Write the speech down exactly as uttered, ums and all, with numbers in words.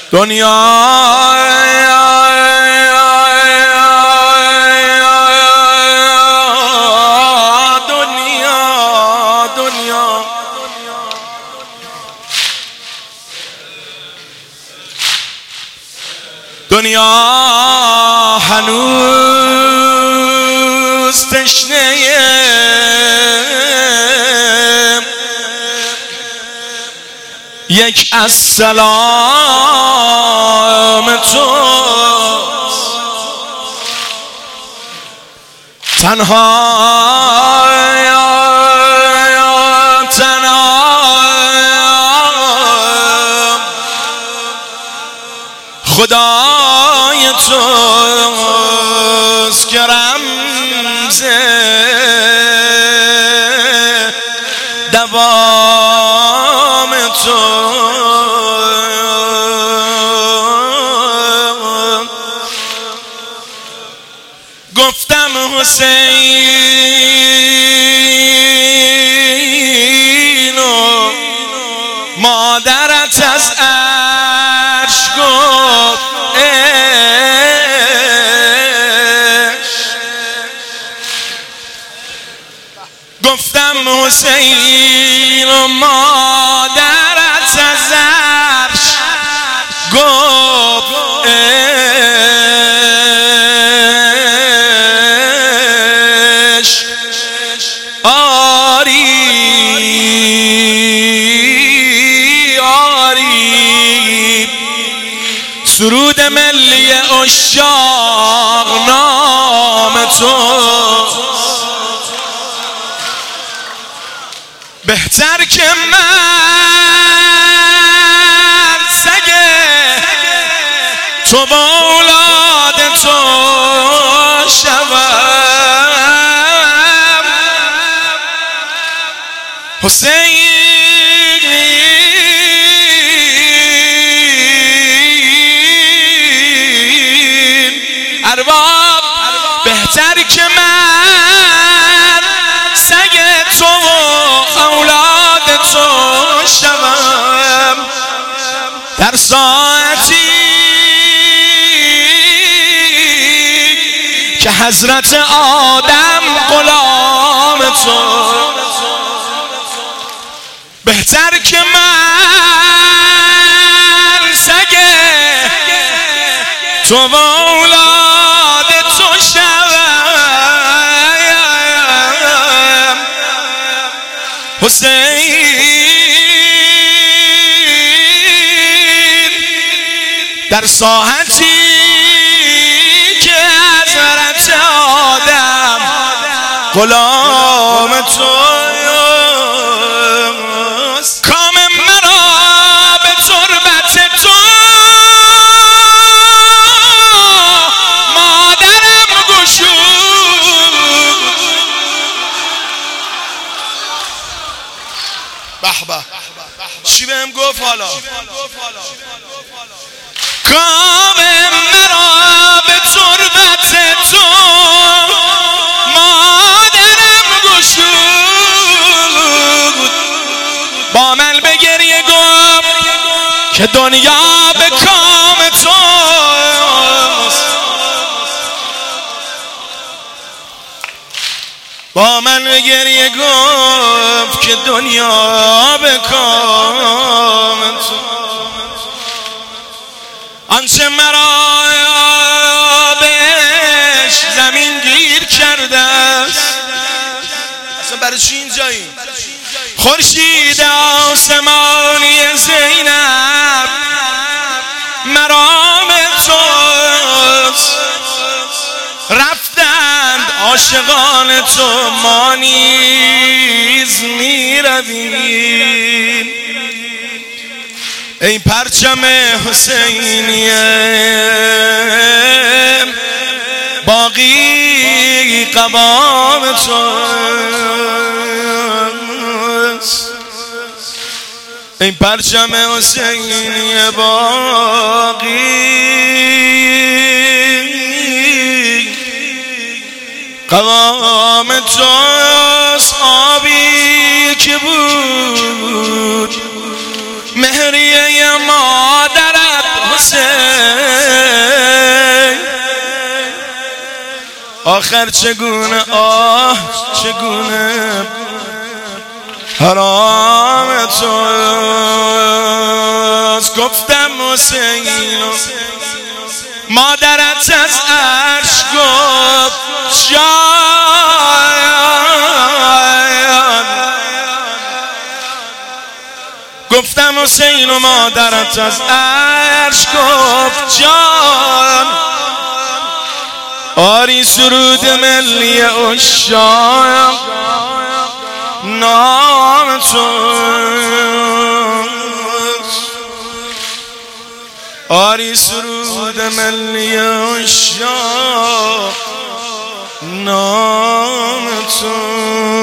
دنیا دنیا دنیا دنیا هنوز تشنه یک از سلام تو تنها تنها خدای توست که رمز دوام تو گفتم حسین و مادرت از عرش گفت گفتم حسین و مادرت از عرش گفت آری آری سرود ملی عشاق نام تو بهتر که من سگه تو با اولاد تو شوم حسین ارباب بهتر که من سگه تو اولاد تو شوم در ساعتی که حضرت آدم غلام تو بهتر که من سگه تو اولاد تو شوم حسین در ساعتی که حضرت آدم غلام تو کام مرا به تربت تو مادرم گشود به به چی بهم گفت حالا کام مرا به تربت تو مادرم گشود با من به گریه گفت که دنیا به کام توست با من به گریه گفت که دنیا به کام توست آنچه مرا بهش زمین گیر کرده است اصلا برای چی اینجایی خورشید آسمانی زینب مرام توست رفتند عاشقان تو ما نیز میرویم ای پرچم حسینیه باقی قوام توست ای پرچم حسینیه باقی قوام توست آبی که بود مهریه مادرت آخر چگونه آه چگونه حرام توست. گفتم حسین مادرت از عرش گفت جان. گفتم حسین و مادرت از عرش گفت جان. آری سرود ملی عشاق نام توست. آری سرود ملی عشاق نام توست.